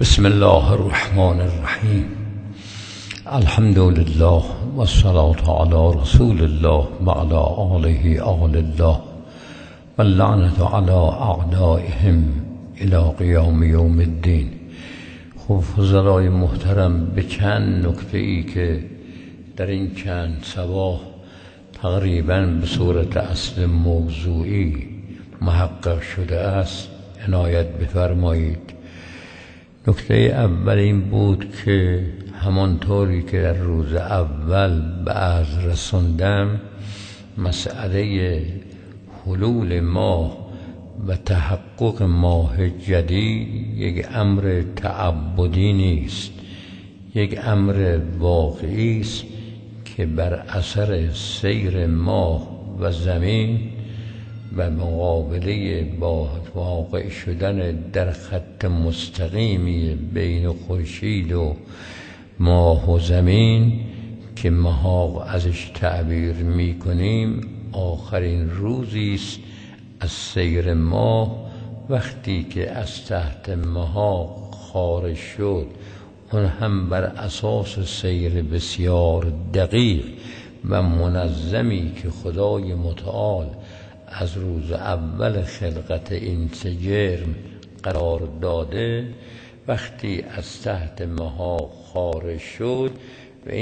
بسم الله الرحمن الرحیم. الحمد لله والصلاة علی رسول الله وعلى آله آل الله واللعنة علی اعدائهم الی قیام یوم الدین. خب فضلای محترم، به چند نکته ای که در این چند صباح تقریباً به صورت اصل موضوعی محقق شده است عنایت بفرمایید. نکته اول این بود که همانطوری که در روز اول به عرض رساندم، مسئله حلول ماه و تحقق ماه جدید یک امر تعبدی نیست، یک امر واقعی است که بر اثر سیر ماه و زمین و مقابله با واقع شدن در خط مستقیمی بین خورشید و ماه و زمین که ما ازش تعبیر می کنیم، آخرین روزی است از سیر ماه. وقتی که از تحت ماه خارج شد، اون هم بر اساس سیر بسیار دقیق و منظمی که خدای متعال از روز اول خلقت این سه جرم قرار داده، وقتی از تحت ماه خارج شد و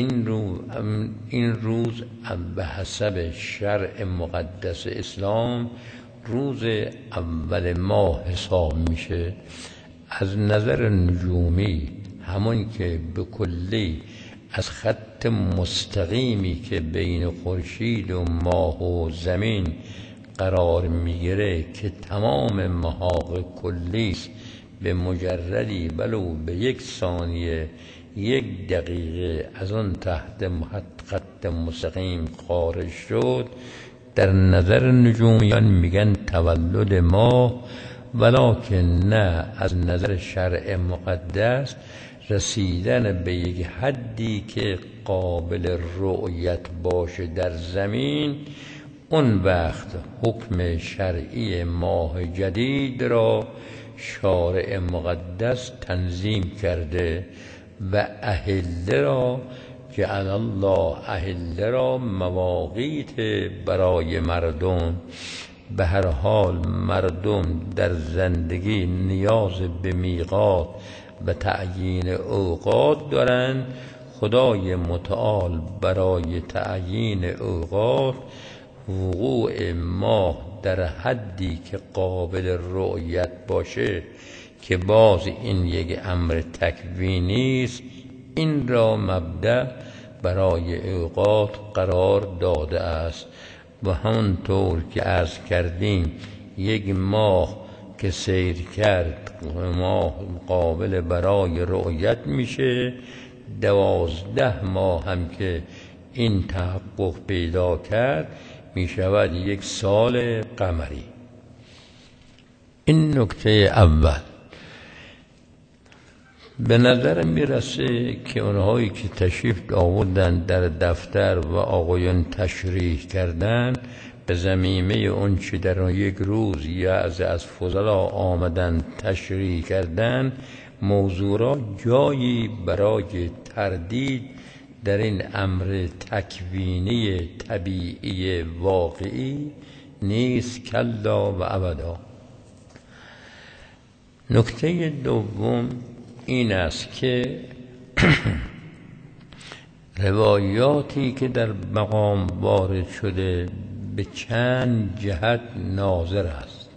این روز به حسب شرع مقدس اسلام روز اول ماه حساب میشه. از نظر نجومی همون که به کلی از خط مستقیمی که بین خورشید و ماه و زمین قرار میگیره که تمام محاق کلی است، به مجردی ولو به یک ثانیه، یک دقیقه از آن تحت خط مستقیم خارج شد، در نظر نجومیان میگن تولد ماه. ولکن نه، از نظر شرع مقدس رسیدن به یک حدی که قابل رؤیت باشه در زمین، اون وقت حکم شرعی ماه جدید را شارع مقدس تنظیم کرده و اهله را جعل الله اهله را مواقیت برای مردم. به هر حال مردم در زندگی نیاز به میقات و تعیین اوقات دارند. خدای متعال برای تعیین اوقات وقوع ماه در حدی که قابل رؤیت باشه، که باز این یک امر تکوینی است، این را مبدأ برای اوقات قرار داده است. و همونطور که عرض کردیم، یک ماه که سیر کرد ماه قابل برای رؤیت میشه. 12 ماه هم که این تحقق پیدا کرد می شود یک سال قمری. این نکته اول. به نظر میرسه که اونهایی که تشریف آوردن در دفتر و آقایان تشریح کردن، به ضمیمه اون چه در یک روز یا از فضلا آمدن تشریح کردن، موضوع را جایی برای تردید در این امر تکوینی طبیعی واقعی نیست، کلا و ابدا. نکته دوم این است که روایاتی که در مقام وارد شده به چند جهت ناظر است.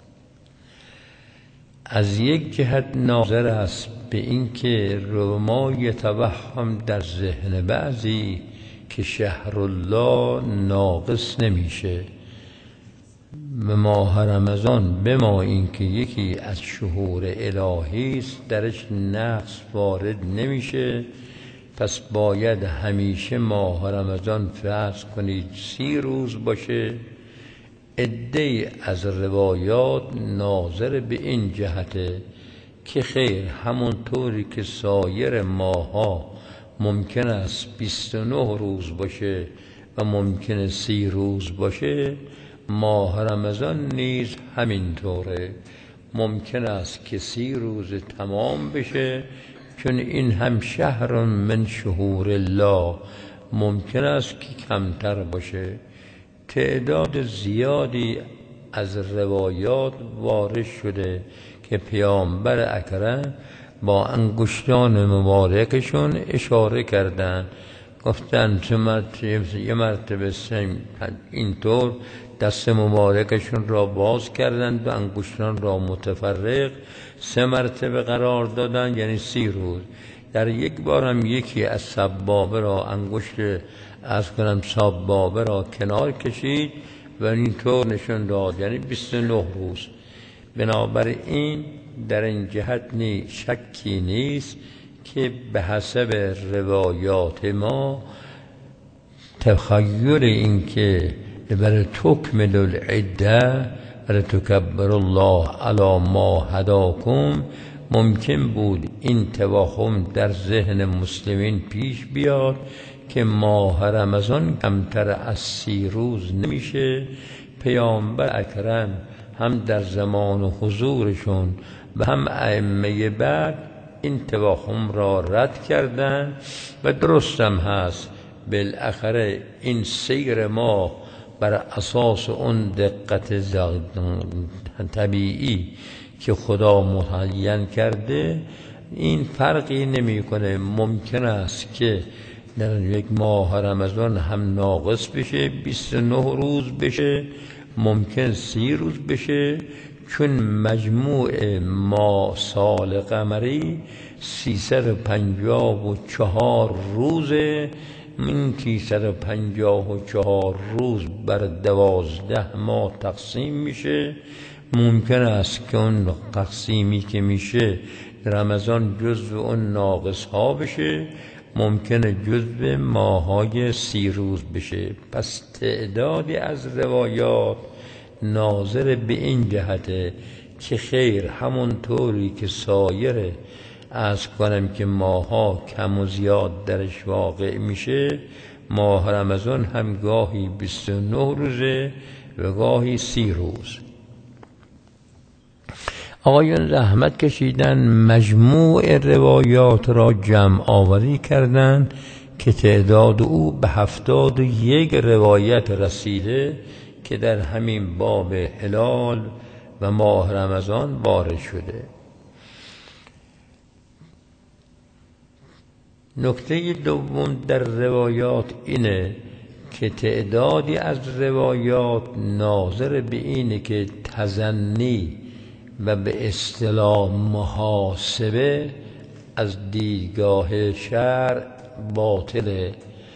از یک جهت ناظر است به اینکه ربما یتوهم در ذهن بعضی که شهر الله ناقص نمیشه و ماه رمضان به ما اینکه یکی از شهور الهی است درش نقص وارد نمیشه، پس باید همیشه ماه رمضان فرض کنید 30 روز باشه. عده از روایات ناظر به این جهته که خیر، همونطوری که سایر ماها ممکن است 29 روز باشه و ممکن 30 روز باشه، ماه رمضان نیز همینطوره. ممکن است که 30 روز تمام بشه، چون این هم شهر من شهور الله، ممکن است که کمتر باشه. تعداد زیادی از روایات وارد شده که پیامبر اکرم با انگشتان مبارکشون اشاره کردن، گفتن یه مرتبه اینطور دست مبارکشون را باز کردند و انگشتان را متفرق 3 مرتبه قرار دادن، یعنی 30 روز. در یک بار هم یکی از سبابه را سبابه را کنار کشید و اینطور نشون داد، یعنی 29 روز. بنابراین در این جهت شکی نیست که به حسب روایات ما تخیل این که برای تکمل العده و تکبر الله علی ما هداکم ممکن بود این توهم در ذهن مسلمین پیش بیاد که ماه رمضان کمتر از 30 روز نمیشه. پیامبر اکرم هم در زمان حضورشون و هم ائمه بعد این توهم را رد کردن و درست هم هست. بالاخره این سیر ما بر اساس اون دقت طبیعی که خدا متعین کرده این فرقی نمیکنه. ممکن است که در یک ماه رمضان هم ناقص بشه، 29 روز بشه، ممکن 30 روز بشه، چون مجموع ما سال قمری 354 روزه. این 354 روز بر 12 ماه تقسیم میشه. ممکن است که اون تقسیمی که میشه رمضان جزو اون ناقص ها بشه، ممکنه جزو ماهای 30 روز بشه. پس تعدادی از روایات ناظر به این جهته که خیر همونطوری که سایر عرض کنم که ماها کم و زیاد درش واقع میشه، ماه رمضان هم گاهی 29 روزه و گاهی 30 روز. آقایان زحمت کشیدن مجموع روایات را جمع آوری کردند که تعداد او به 71 روایت رسیده که در همین باب هلال و ماه رمضان وارد شده. نکته دوم در روایات اینه که تعدادی از روایات ناظر به اینه که تظنی و به اصطلاح محاسبه از دیدگاه شرع باطله.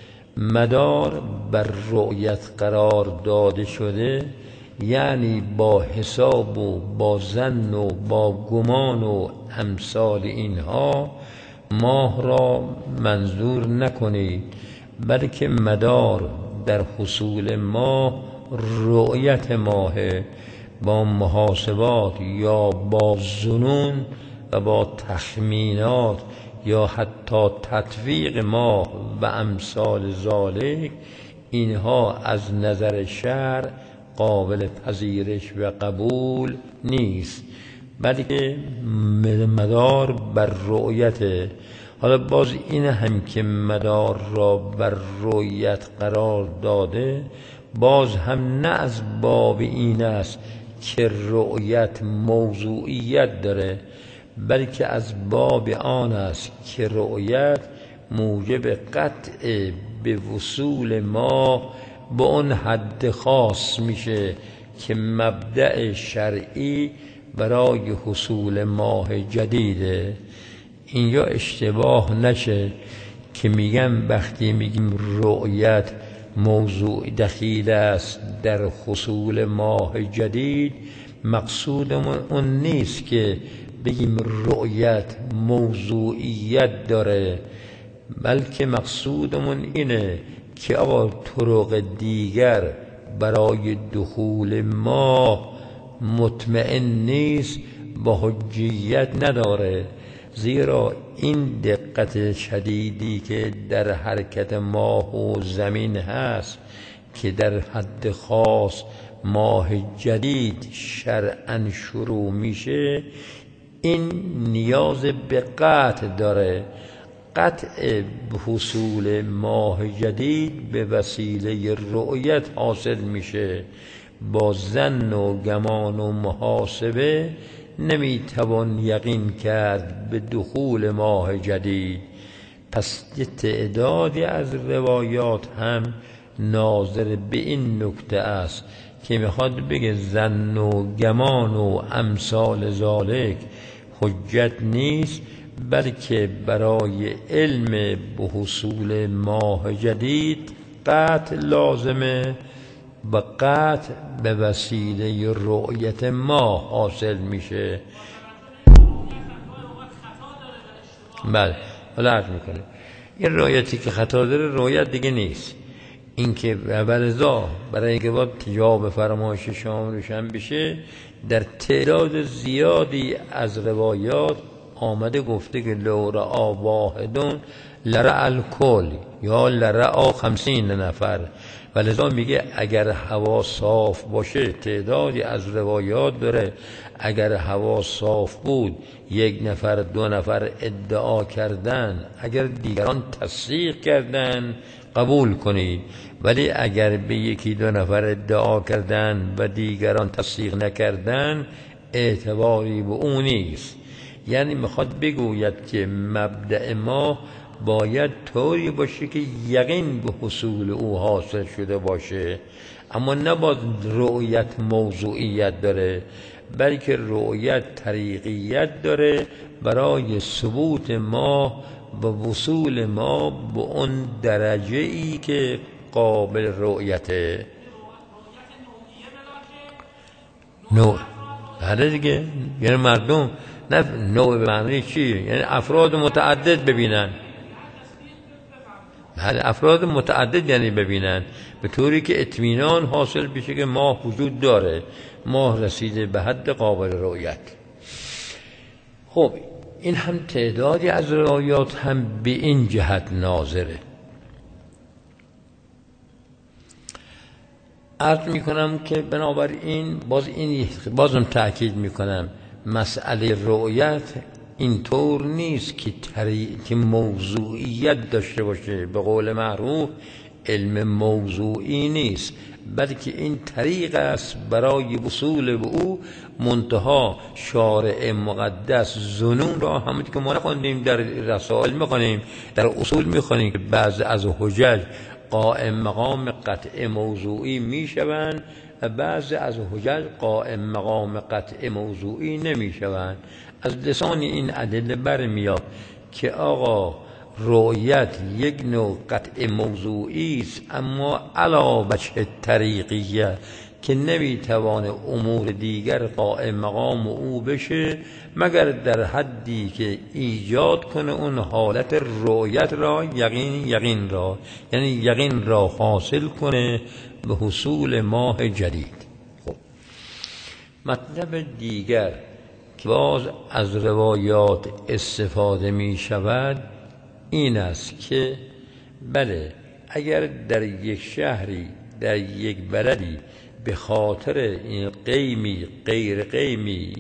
مدار بر رؤیت قرار داده شده، یعنی با حساب و با ظن و با گمان و امثال اینها ماه را منظور نکنید، بلکه مدار در حصول ماه رؤیت ماه. با محاسبات یا با ظنون و با تخمینات یا حتی تطبیق ماه و امثال ذالک، اینها از نظر شرع قابل پذیرش و قبول نیست، بلکه مدار بر رؤیت. حالا باز این هم که مدار را بر رؤیت قرار داده، باز هم نه از باب این است که رؤیت موضوعیت داره، بلکه از باب آن است که رؤیت موجب قطع به وصول ما به اون حد خاص میشه که مبدأ شرعی برای حصول ماه جدیده. اینجا اشتباه نشه که میگم وقتی میگیم رؤیت موضوع دخیل است در حصول ماه جدید، مقصودمون اون نیست که بگیم رؤیت موضوعیت داره، بلکه مقصودمون اینه که آقا طرق دیگر برای دخول ماه مطمئن نیست، با حجیت نداره. زیرا این دقت شدیدی که در حرکت ماه و زمین هست که در حد خاص ماه جدید شرعاً شروع میشه، این نیاز به قطع داره. قطع حصول ماه جدید به وسیله رؤیت حاصل میشه. با ظن و گمان و محاسبه نمیتوان یقین کرد به دخول ماه جدید. پس یه تعدادی از روایات هم ناظر به این نکته است که میخواد بگه ظن و گمان و امثال ذالک حجت نیست، بلکه برای علم به حصول ماه جدید قطع لازمه و قطع به وسیله رؤیت ماه حاصل میشه. بله، حالا عرض میکنه این رؤیتی که خطا داره رؤیت دیگه نیست. این که ولذا برای اینکه باید جواب فرمایش شما روشن بشه، در تعداد زیادی از روایات آمده گفته که لو رأى واحدون لرأى الکل یا لرأى 50 نفر. ولذا میگه اگر هوا صاف باشه، تعدادی از روایات داره اگر هوا صاف بود 1 نفر 2 نفر ادعا کردن، اگر دیگران تصدیق کردن قبول کنید، ولی اگر به 1 2 نفر ادعا کردن و دیگران تصدیق نکردن اعتباری به اون نیست. یعنی میخواد بگوید که مبدأ ما باید طوری باشه که یقین به حصول او حاصل شده باشه، اما نباید رؤیت موضوعیت داره، بلکه رؤیت طریقیت داره برای ثبوت ما و وصول ما به اون درجه ای که قابل رؤیته. نوع بله دیگه، یعنی مردم نه نوع به معنی چی؟ یعنی افراد متعدد ببینن. بله، افراد متعدد یعنی ببینن به طوری که اطمینان حاصل بشه که ماه وجود داره، ماه رسیده به حد قابل رؤیت. خب این هم تعدادی از روایات هم به این جهت ناظره. عرض میکنم که بنابراین بازم تأکید میکنم مسئله رؤیت اینطور نیست که موضوعیت داشته باشه. به قول معروف علم موضوعی نیست، بلکه این طریق است برای وصول به او. منتها شارع مقدس ظنون را همون که ما نخوندیم در رسائل میخونیم، در اصول میخونیم که بعض از حجج قائم مقام قطع موضوعی میشوند و بعض از حجج قائم مقام قطع موضوعی نمیشوند. از لسان این ادله برمیاد که آقا رؤیت یک نوع قطع موضوعی است، اما علی وجه طریقیه که نمیتوانه امور دیگر قائم مقام او بشه مگر در حدی که ایجاد کنه اون حالت رؤیت را، یقین را، یعنی یقین را حاصل کنه به حصول ماه جدید. خب مطلب دیگر که باز از روایات استفاده می شود این است که بله، اگر در یک شهری، در یک بلدی به خاطر این قیمی غیر قیمی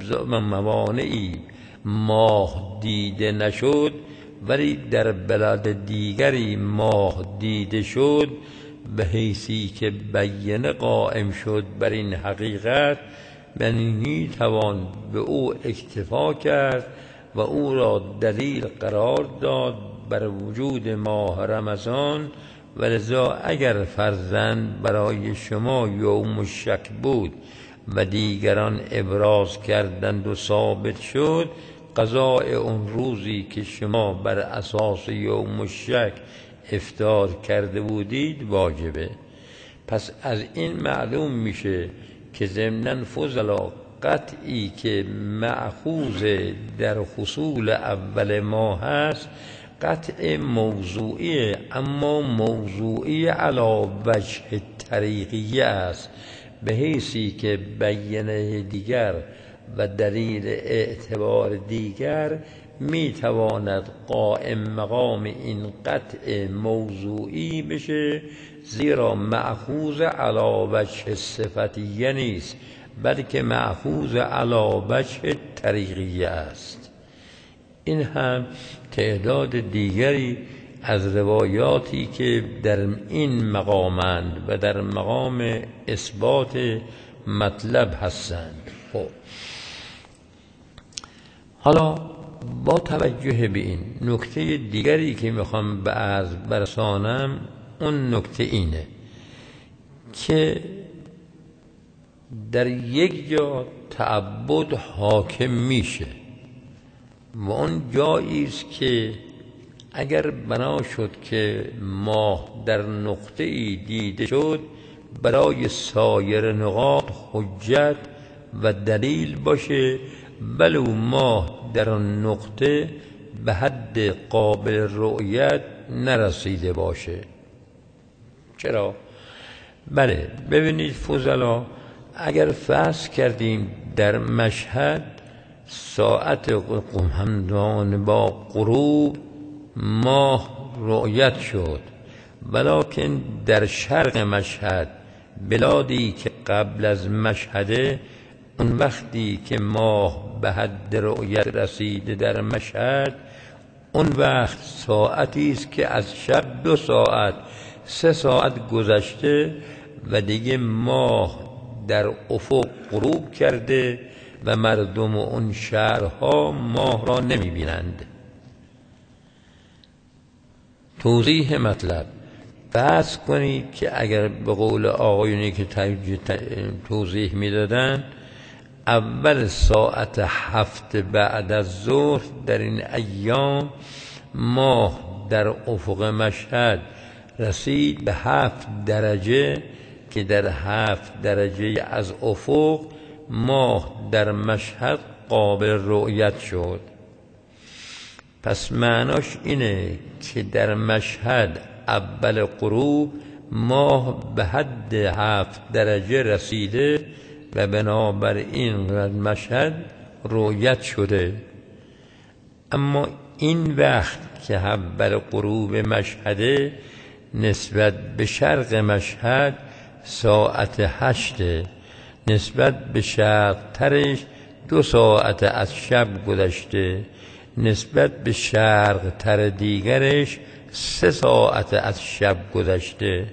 موانعی ماه دیده نشد، ولی در بلد دیگری ماه دیده شد، به حیثی که بیانه قائم شد بر این حقیقت، می توان به او اکتفا کرد و او را دلیل قرار داد بر وجود ماه رمضان. ولذا اگر فرضاً برای شما یوم الشک بود و دیگران ابراز کردند و ثابت شد، قضاء اون روزی که شما بر اساس یوم الشک افطار کرده بودید واجبه. پس از این معلوم میشه که ضمناً فضلا قطعی که مأخوذ در حصول اول ماه هست قطع موضوعی، اما موضوعی علی وجه طریقیه است، به حیثی که بیانه دیگر و دلیل اعتبار دیگر میتواند قائم مقام این قطع موضوعی بشه، زیرا مأخوذ علی وجه صفتیه نیست، بلکه مأخوذ علی وجه طریقیه است. این هم تعداد دیگری از روایاتی که در این مقامند و در مقام اثبات مطلب هستند. خب حالا با توجه به این نکته دیگری که میخوام به عرض برسانم، اون نکته اینه که در یک جا تعبد حاکم میشه و اون جایی است که اگر بنا شد که ماه در نقطه ای دیده شد، برای سایر نقاط حجت و دلیل باشه، ولو ماه در آن نقطه به حد قابل رؤیت نرسیده باشه. چرا؟ بله ببینید فضلا، اگر فرض کردیم در مشهد ساعت همزمان با غروب ماه رؤیت شد، ولکن در شرق مشهد، بلادی که قبل از مشهده، اون وقتی که ماه به حد رؤیت رسیده در مشهد، اون وقت ساعتی است که از شب 2 ساعت 3 ساعت گذشته و دیگه ماه در افق غروب کرده و مردم اون شهرها ماه را نمی بینند. توضیح مطلب: فرض کنید که اگر به قول آقایونی که توضیح میدادن، اول ساعت 7 بعد از ظهر در این ایام ماه در افق مشهد رسید به 7 درجه، که در 7 درجه از افق ماه در مشهد قابل رؤیت شد. پس معناش اینه که در مشهد اول غروب ماه به حد 7 درجه رسیده و بنابراین مشهد رؤیت شده. اما این وقت که اول غروب مشهده، نسبت به شرق مشهد ساعت 8، نسبت به شرق ترش 2 ساعت از شب گذشته، نسبت به شرق تر دیگرش 3 ساعت از شب گذشته.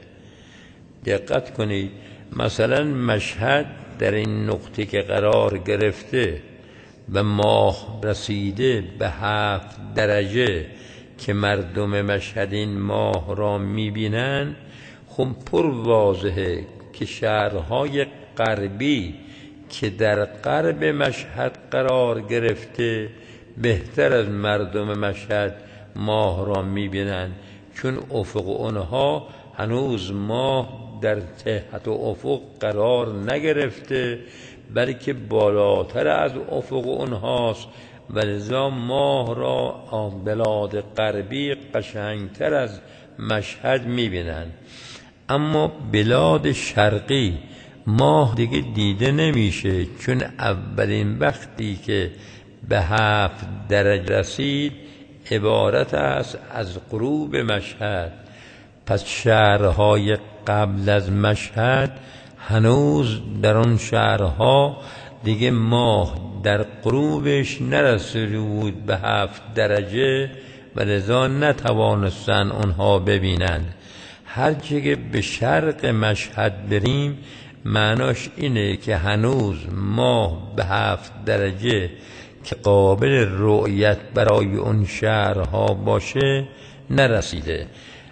دقت کنید، مثلا مشهد در این نقطه که قرار گرفته و ماه رسیده به 7 درجه که مردم مشهد این ماه را میبینن، خب پر واضحه که شهرهای غربی که در غرب مشهد قرار گرفته بهتر از مردم مشهد ماه را میبینن، چون افق اونها هنوز ماه در تحت افق قرار نگرفته، بلکه بالاتر از افق اونهاست و لذا ماه را بلاد غربی قشنگتر از مشهد میبینن. اما بلاد شرقی ماه دیگه دیده نمیشه، چون اولین وقتی که به 7 درجه رسید عبارت است از غروب مشهد. پس شهرهای قبل از مشهد هنوز در آن شهرها دیگه ماه در غروبش نرسیده بود به 7 درجه و لذا نتوانستن اونها ببینند. هرچه که به شرق مشهد بریم، معناش اینه که هنوز ماه به 7 درجه که قابل رؤیت برای اون شهرها باشه نرسیده،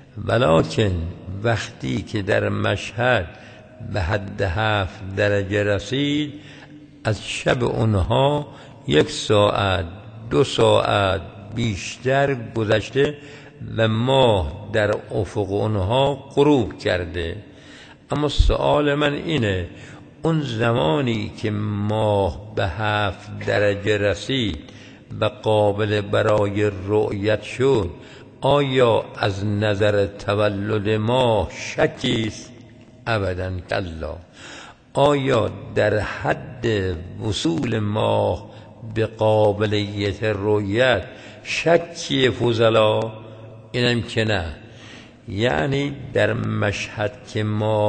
ولکن وقتی که در مشهد به حد 7 درجه رسید، از شب اونها 1 ساعت 2 ساعت بیشتر گذشته و ماه در افق اونها غروب کرده. اما سوال من اینه، اون زمانی که ماه به 7 درجه رسید و قابل برای رؤیت شد، آیا از نظر تولد ماه شکی است؟ ابداً کلا. آیا در حد وصول ماه به قابلیت رؤیت شکی فضلا؟ اینم که نه. یعنی در مشهد که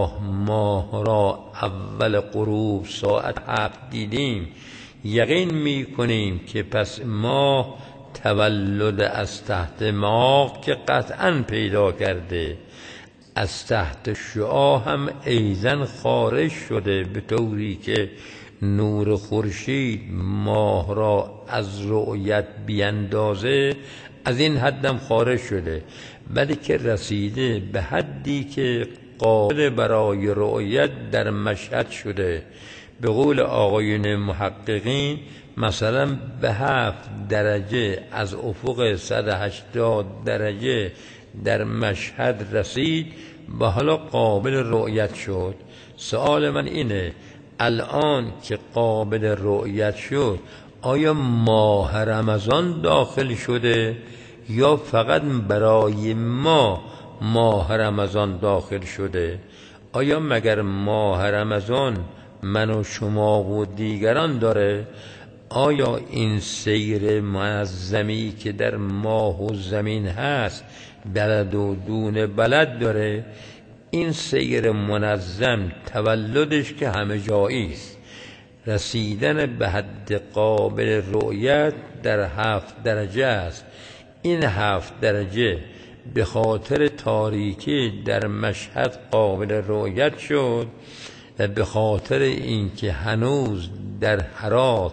ماه را اول غروب ساعت 7 دیدیم، یقین می کنیم که پس ماه تولد از تحت ماه که قطعا پیدا کرده، از تحت شعاع هم ایضا خارج شده، به طوری که نور خورشید ماه را از رؤیت بیندازه، از این حدم خارج شده، ولی که رسیده به حدی که قابل برای رؤیت در مشهد شده. به قول آقایون محققین مثلا به 7 درجه از افق 180 درجه در مشهد رسید و حالا قابل رؤیت شد. سوال من اینه، الان که قابل رؤیت شد، آیا ماه رمضان داخل شده یا فقط برای ما ماه رمضان داخل شده؟ آیا مگر ماه رمضان من و شما و دیگران داره؟ آیا این سیر منظمی که در ماه و زمین هست بلد و دون بلد داره؟ این سیر منظم تولدش که همه جایی است، رسیدن به حد قابل رؤیت در 7 درجه است. این 7 درجه به خاطر تاریکی در مشهد قابل رؤیت شد و به خاطر اینکه هنوز در هرات،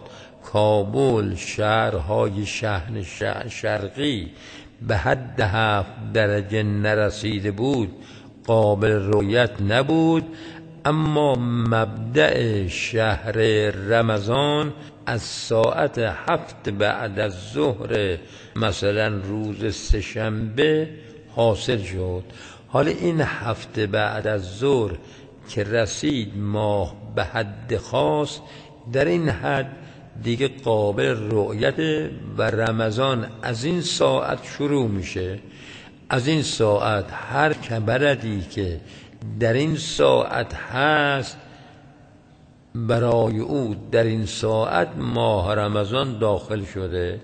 کابل، شهرهای شهر شرقی به حد 7 درجه نرسیده بود، قابل رؤیت نبود. اما مبدأ شهر رمضان از ساعت 7 بعد از ظهر مثلا روز سه‌شنبه حاصل شد. حالا این 7 بعد از ظهر که رسید ماه به حد خاص، در این حد دیگه قابل رؤیت و رمضان از این ساعت شروع میشه. از این ساعت هر بلدی که در این ساعت هست، برای او در این ساعت ماه رمضان داخل شده.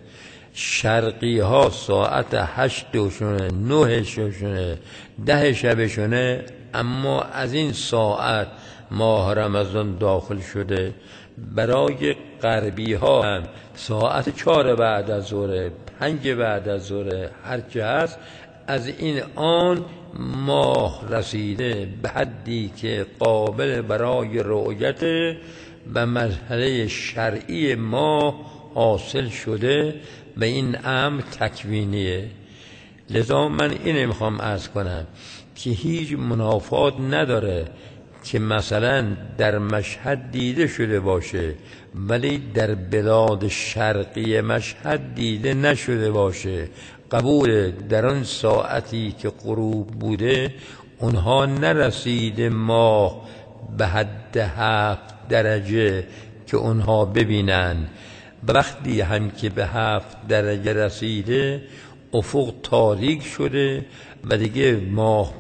شرقی ها ساعت 8 شونه، 9 شونه، 10 شبشونه، اما از این ساعت ماه رمضان داخل شده. برای غربی ها هم ساعت 4 بعد از ظهر، 5 بعد از ظهر، هر چه هست، از این آن ماه رسیده به حدی که قابل برای رؤیت و مرحله شرعی ماه حاصل شده و این امر تکوینیه. لذا من اینو میخوام عرض کنم که هیچ منافات نداره که مثلا در مشهد دیده شده باشه ولی در بلاد شرقی مشهد دیده نشده باشه. قبول در آن ساعتی که غروب بوده اونها نرسیده ماه به حد 7 درجه که اونها ببینن. وقتی هم که به 7 درجه رسیده، افق تاریک شده و دیگه ماه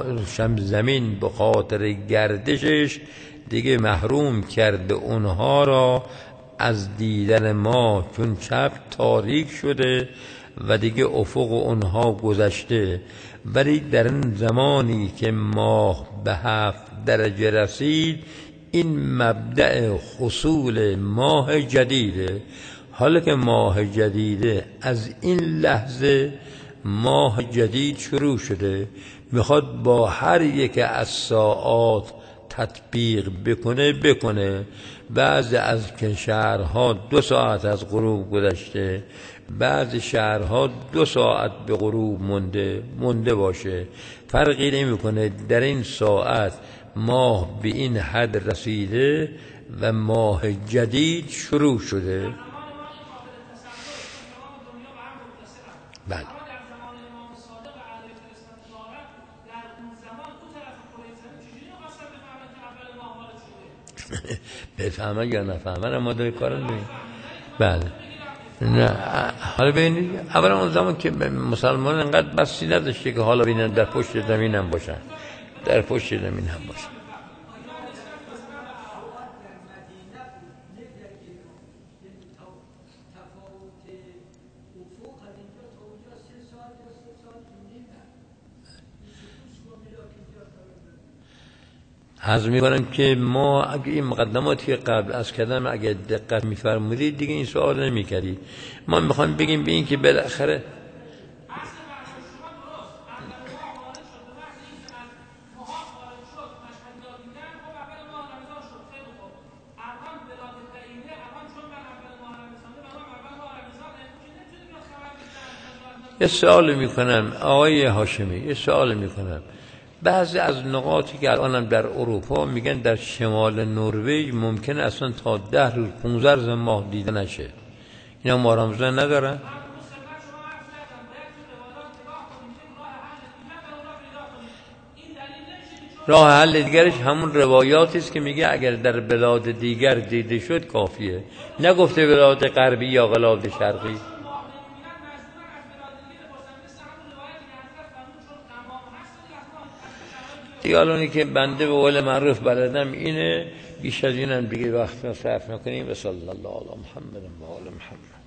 زمین به خاطر گردشش دیگه محروم کرده اونها را از دیدن ماه، چون چپ تاریک شده و دیگه افق اونها گذشته. ولی در این زمانی که ماه به 7 درجه رسید، این مبدأ حصول ماه جدیده. حالا که ماه جدیده، از این لحظه ماه جدید شروع شده، میخواد با هر یک از ساعات تطبیق بکنه. بعضی از شهرها 2 ساعت از غروب گذشته، بعضی شهرها 2 ساعت به غروب مونده باشه، فرقی نمیکنه. در این ساعت ماه به این حد رسیده و ماه جدید شروع شده. بله. بفهمن یا نفهمن، اما داری کارم ببین. بله. نه حالا ببینید، اولا اون زمان که مسلمان انقدر بسی نداشته که حالا ببینن در پشت زمین هم باشن، در پشت زمین هم باشن. عرض می‌کنم که ما اگه این مقدماتی که قبل از کردم اگه دقت می‌فرمودید دیگه این سوال نمی‌کردید. ما می‌خوایم بگیم به این که بالاخره یه سوال میکنم آقای هاشمی، یه سوال میکنم. بعضی از نقاطی که الانم در اروپا میگن در شمال نروژ ممکنه اصلا تا 10 روز 15 روز ماه دیده نشه، اینا ماه رمضان ندارن؟ راه حل دیگرش همون روایاتی است که میگه اگر در بلاد دیگر دیده شد کافیه، نگفته بلاد غربی یا بلاد شرقی. دیگه الانی که بنده به قول معروف بلدم اینه، بیش از اینم دیگه وقت صرف نکنیم. و صلی الله علی محمد و آل محمد.